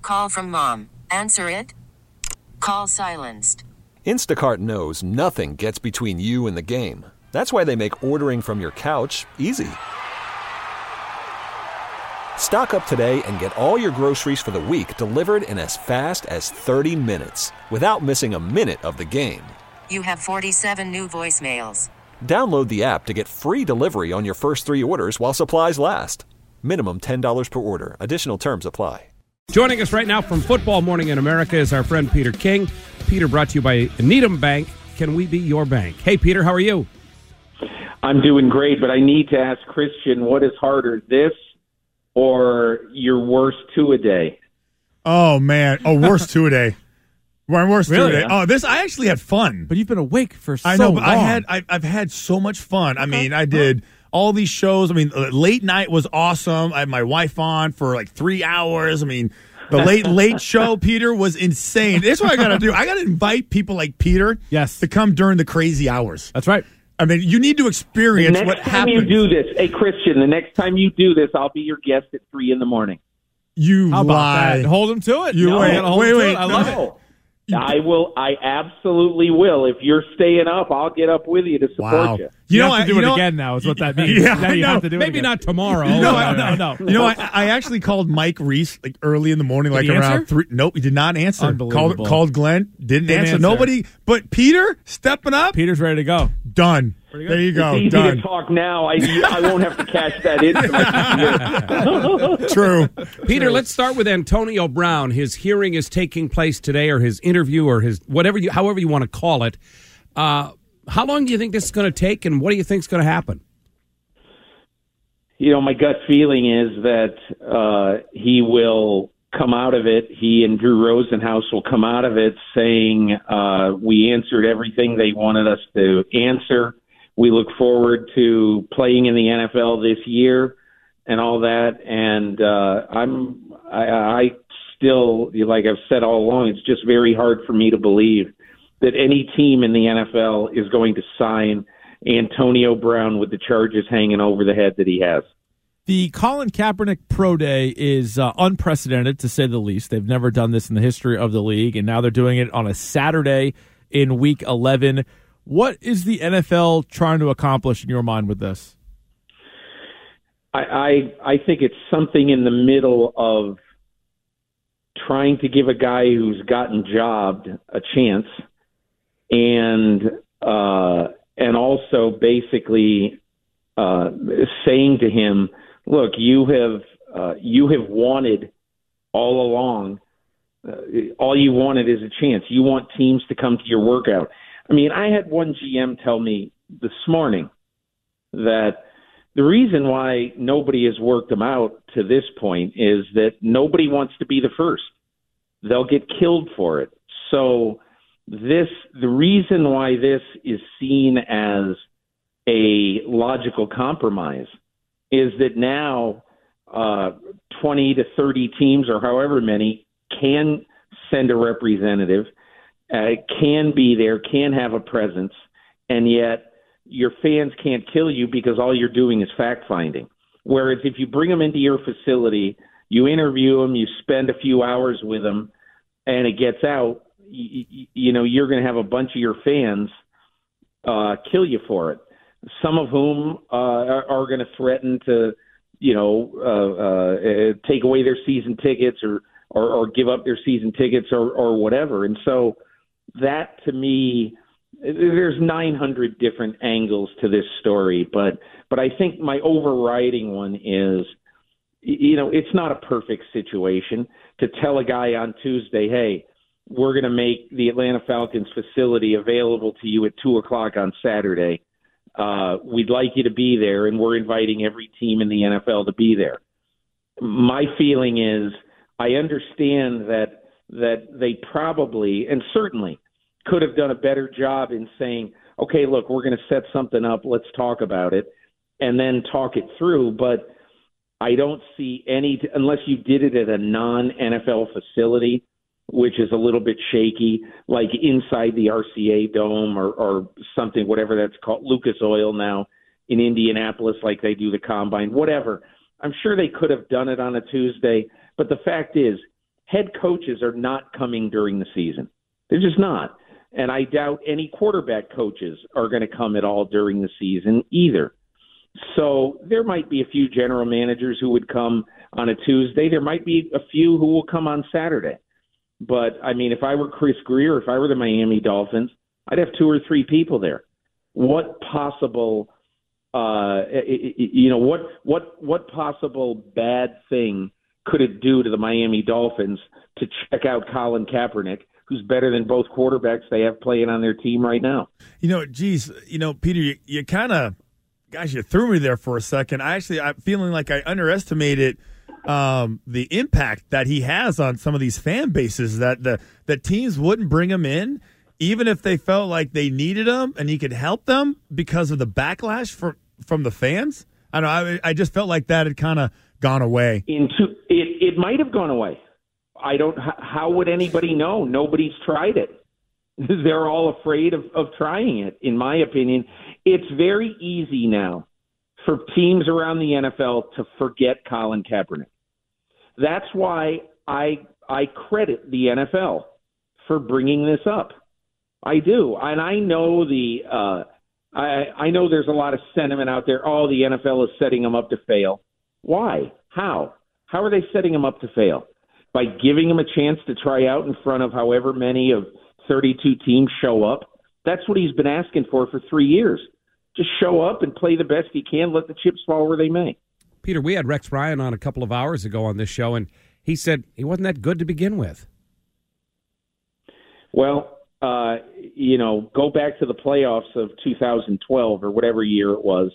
Call from mom. Answer it. Call silenced. Instacart knows nothing gets between you and the game. That's why they make ordering from your couch easy. Stock up today and get all your groceries for the week delivered in as fast as 30 minutes without missing a minute of the game. You have 47 new voicemails. Download the app to get free delivery on your first 3 orders while supplies last. Minimum $10 per order. Additional terms apply. Joining us right now from Football Morning in America is our friend Peter King. Peter, brought to you by Needham Bank. Can we be your bank? Hey, Peter, how are you? I'm doing great, but I need to ask Christian, what is harder, this or your worst two-a-day? Oh, man. Oh, worst two-a-day. Worst Really? two-a-day. Oh, this, I actually had fun. But you've been awake for so long. I know, but I've had so much fun. I mean, I did all these shows. I mean, late night was awesome. I had my wife on for like 3 hours. I mean, the late show, Peter, was insane. That's what I got to do. I got to invite people like Peter to come during the crazy hours. That's right. I mean, you need to experience what happens. The next time you do this, hey, Christian, the next time you do this, I'll be your guest at 3 a.m. You How about lie. that? Hold him to it. Wait. I love it. I will. I absolutely will. If you're staying up, I'll get up with you to support you. You have to do it again now is what that means. Yeah, now you have to do it Maybe again. not tomorrow. No. You know, I actually called Mike Reese like early in the morning, like he around answer? 3. Nope, he did not answer. Unbelievable. Called Glenn, didn't answer. answer. Nobody, but Peter stepping up. Peter's ready to go. Done. There you go. It's easy Done. to talk now. I won't have to cash that in. True. Peter, let's start with Antonio Brown. His hearing is taking place today, or his interview, or his however you want to call it. How long do you think this is going to take, and what do you think is going to happen? You know, my gut feeling is that he will come out of it. He and Drew Rosenhaus will come out of it saying, we answered everything they wanted us to answer. We look forward to playing in the NFL this year and all that. And I still, like I've said all along, it's just very hard for me to believe that any team in the NFL is going to sign Antonio Brown with the charges hanging over the head that he has. The Colin Kaepernick Pro Day is unprecedented, to say the least. They've never done this in the history of the league, and now they're doing it on a Saturday in Week 11. What is the NFL trying to accomplish in your mind with this? I think it's something in the middle of trying to give a guy who's gotten jobbed a chance, and also basically saying to him, look, you have wanted all along. All you wanted is a chance. You want teams to come to your workout. I mean, I had one GM tell me this morning that the reason why nobody has worked them out to this point is that nobody wants to be the first. They'll get killed for it. So the reason why this is seen as a logical compromise is that now 20 to 30 teams or however many can send a representative, can be there, can have a presence, and yet your fans can't kill you because all you're doing is fact-finding. Whereas if you bring them into your facility, you interview them, you spend a few hours with them, and it gets out, you know, you're going to have a bunch of your fans kill you for it. Some of whom are going to threaten to, take away their season tickets or give up their season tickets or whatever. And so that, to me, there's 900 different angles to this story. But I think my overriding one is, it's not a perfect situation to tell a guy on Tuesday, hey, we're going to make the Atlanta Falcons facility available to you at 2:00 on Saturday. We'd like you to be there, and we're inviting every team in the NFL to be there. My feeling is I understand that they probably and certainly could have done a better job in saying, okay, look, we're going to set something up. Let's talk about it and then talk it through. But I don't see any, unless you did it at a non-NFL facility, which is a little bit shaky, like inside the RCA Dome or something, whatever that's called, Lucas Oil now in Indianapolis, like they do the Combine, whatever. I'm sure they could have done it on a Tuesday, but the fact is, head coaches are not coming during the season. They're just not. And I doubt any quarterback coaches are going to come at all during the season either. So there might be a few general managers who would come on a Tuesday. There might be a few who will come on Saturday. But, I mean, if I were Chris Greer, if I were the Miami Dolphins, I'd have 2 or 3 people there. What possible, what possible bad thing could it do to the Miami Dolphins to check out Colin Kaepernick, who's better than both quarterbacks they have playing on their team right now? Peter, you kind of, gosh, you threw me there for a second. I'm feeling like I underestimated the impact that he has on some of these fan bases, that teams wouldn't bring him in even if they felt like they needed him and he could help them because of the backlash from the fans. I don't know. I just felt like that had kind of gone away. It might have gone away. How would anybody know? Nobody's tried it. They're all afraid of trying it, in my opinion. It's very easy now for teams around the NFL to forget Colin Kaepernick. That's why I credit the NFL for bringing this up. I do. And I know I know there's a lot of sentiment out there. Oh, the NFL is setting them up to fail. Why? How? How are they setting them up to fail? By giving them a chance to try out in front of however many of 32 teams show up? That's what he's been asking for 3 years. Just show up and play the best he can. Let the chips fall where they may. Peter, we had Rex Ryan on a couple of hours ago on this show, and he said he wasn't that good to begin with. Well, go back to the playoffs of 2012 or whatever year it was.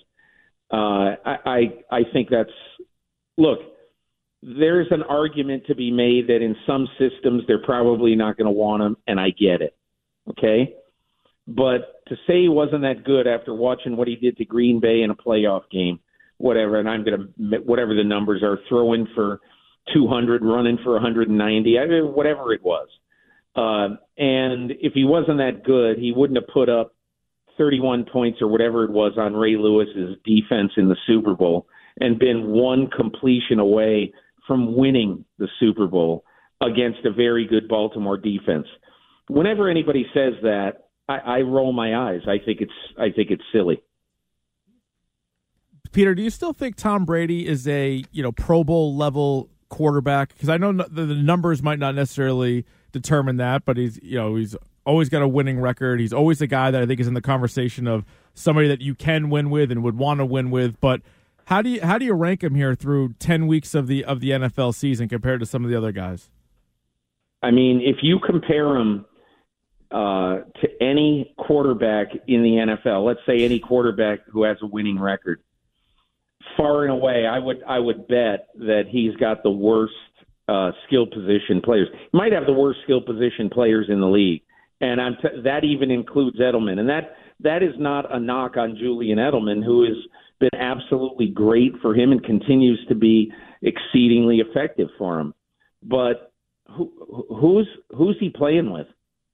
I think that's – look, there's an argument to be made that in some systems they're probably not going to want him, and I get it, okay? But to say he wasn't that good after watching what he did to Green Bay in a playoff game, whatever, and I'm going to, whatever the numbers are, throwing for 200, running for 190, whatever it was. And if he wasn't that good, he wouldn't have put up 31 points or whatever it was on Ray Lewis's defense in the Super Bowl and been one completion away from winning the Super Bowl against a very good Baltimore defense. Whenever anybody says that, I roll my eyes. I think it's silly. Peter, do you still think Tom Brady is a Pro Bowl level quarterback? Because I know the numbers might not necessarily determine that, but he's always got a winning record. He's always a guy that I think is in the conversation of somebody that you can win with and would want to win with. But how do you rank him here through 10 weeks of the NFL season compared to some of the other guys? I mean, if you compare him to any quarterback in the NFL, let's say any quarterback who has a winning record, far and away, I would bet that he's got the worst skill position players. He might have the worst skill position players in the league, and that even includes Edelman. And that is not a knock on Julian Edelman, who has been absolutely great for him and continues to be exceedingly effective for him. But who's he playing with?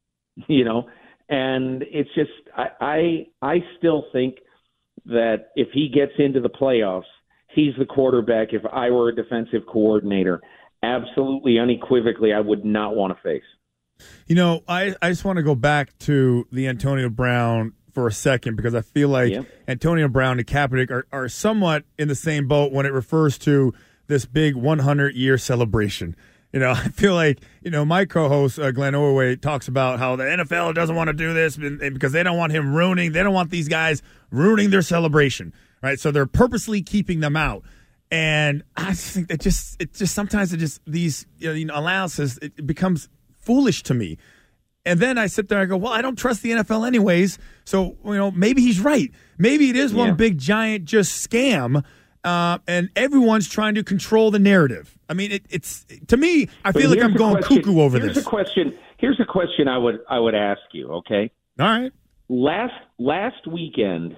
And it's just I still think that if he gets into the playoffs, he's the quarterback. If I were a defensive coordinator, absolutely unequivocally, I would not want to face. I just want to go back to the Antonio Brown for a second because I feel like Antonio Brown and Kaepernick are somewhat in the same boat when it refers to this big 100-year celebration. I feel like, my co-host, Glenn Orway, talks about how the NFL doesn't want to do this because they don't want him they don't want these guys ruining their celebration, right? So they're purposely keeping them out. And I just think that sometimes these allowances, it becomes foolish to me. And then I sit there and I go, well, I don't trust the NFL anyways. So, maybe he's right. Maybe it is one big giant just scam. And everyone's trying to control the narrative. I mean, it's to me, I feel like I'm going cuckoo over this. Here's a question I would ask you. Okay. All right. Last weekend,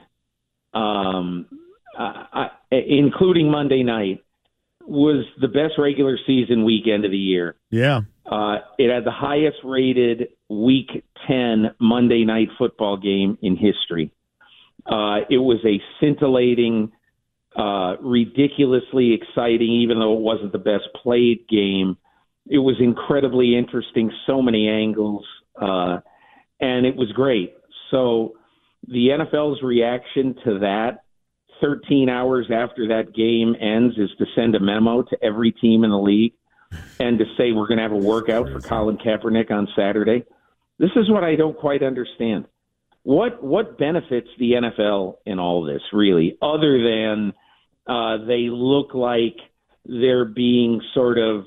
including Monday night, was the best regular season weekend of the year. Yeah. It had the highest rated Week 10 Monday night football game in history. It was a scintillating, ridiculously exciting, even though it wasn't the best played game It was incredibly interesting, so many angles, and it was great. So the NFL's reaction to that 13 hours after that game ends is to send a memo to every team in the league and to say we're going to have a workout for Colin Kaepernick on Saturday. This is what I don't quite understand. What benefits the NFL in all this, really, other than they look like they're being sort of,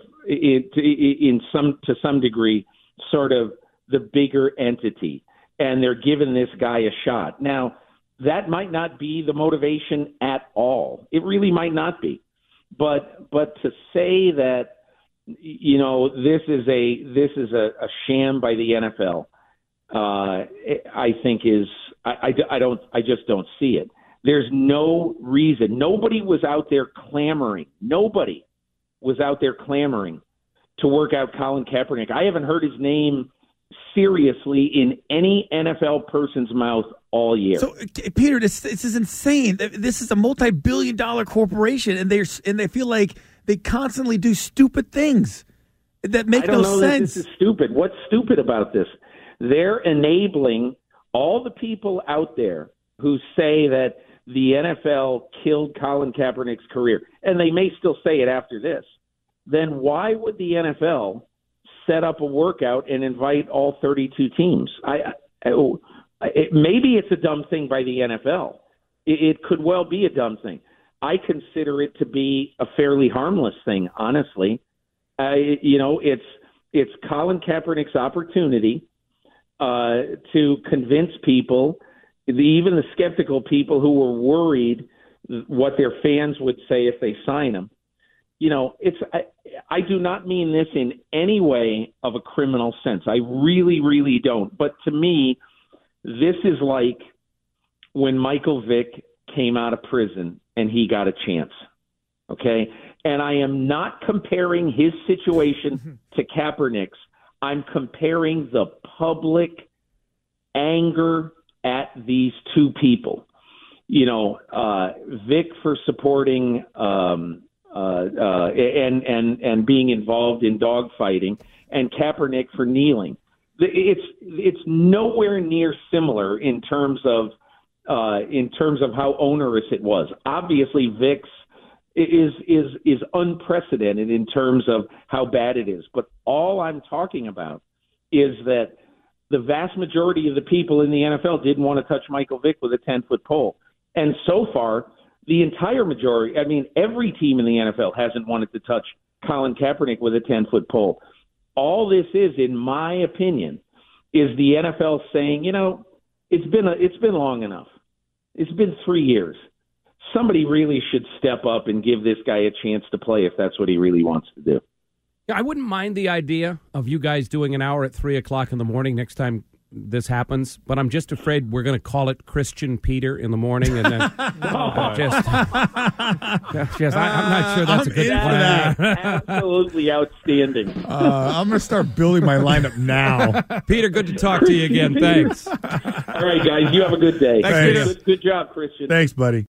to some degree, sort of the bigger entity, and they're giving this guy a shot. Now, that might not be the motivation at all. It really might not be. But to say that, you know, this is a sham by the NFL, I think I just don't see it. There's no reason. Nobody was out there clamoring. Nobody was out there clamoring to work out Colin Kaepernick. I haven't heard his name seriously in any NFL person's mouth all year. So, Peter, this is insane. This is a multi-billion-dollar corporation, and they feel like they constantly do stupid things that make no sense. I don't know that this is stupid. What's stupid about this? They're enabling all the people out there who say that the NFL killed Colin Kaepernick's career, and they may still say it after this. Then why would the NFL set up a workout and invite all 32 teams? Maybe it's a dumb thing by the NFL. It could well be a dumb thing. I consider it to be a fairly harmless thing, honestly. It's Colin Kaepernick's opportunity to convince people, even the skeptical people who were worried what their fans would say if they sign him. You know, I do not mean this in any way of a criminal sense. I really, really don't. But to me, this is like when Michael Vick came out of prison and he got a chance. Okay? And I am not comparing his situation to Kaepernick's. I'm comparing the public anger at these two people. You know, Vick for supporting and being involved in dogfighting, and Kaepernick for kneeling. It's nowhere near similar in terms of how onerous it was. Obviously, Vick's is unprecedented in terms of how bad it is. But all I'm talking about is that the vast majority of the people in the NFL didn't want to touch Michael Vick with a 10-foot pole. And so far, the entire majority, I mean, every team in the NFL hasn't wanted to touch Colin Kaepernick with a 10-foot pole. All this is, in my opinion, is the NFL saying, you know, it's been long enough. It's been 3 years. Somebody really should step up and give this guy a chance to play if that's what he really wants to do. Yeah, I wouldn't mind the idea of you guys doing an hour at 3 o'clock in the morning next time this happens, but I'm just afraid we're going to call it Christian Peter in the morning, and then I'm not sure that's a good plan. Absolutely outstanding. I'm going to start building my lineup now. Peter, good to talk to you again. Thanks. All right, guys, you have a good day. Thanks. Good job, Christian. Thanks, buddy.